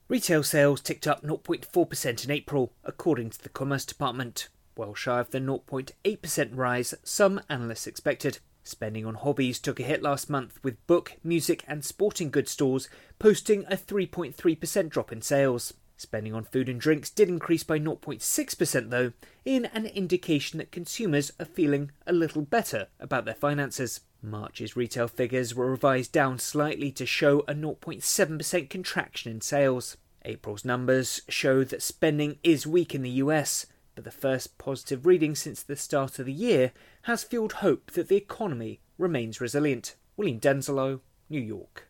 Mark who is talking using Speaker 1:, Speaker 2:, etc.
Speaker 1: Retail sales ticked up 0.4% in April, according to the Commerce Department, well shy of the 0.8% rise some analysts expected. Spending on hobbies took a hit last month, with book, music and sporting goods stores posting a 3.3% drop in sales. Spending on food and drinks did increase by 0.6% though, in an indication that consumers are feeling a little better about their finances. March's retail figures were revised down slightly to show a 0.7% contraction in sales. April's numbers show that spending is weak in the US, but the first positive reading since the start of the year has fueled hope that the economy remains resilient. William Denzelo, New York.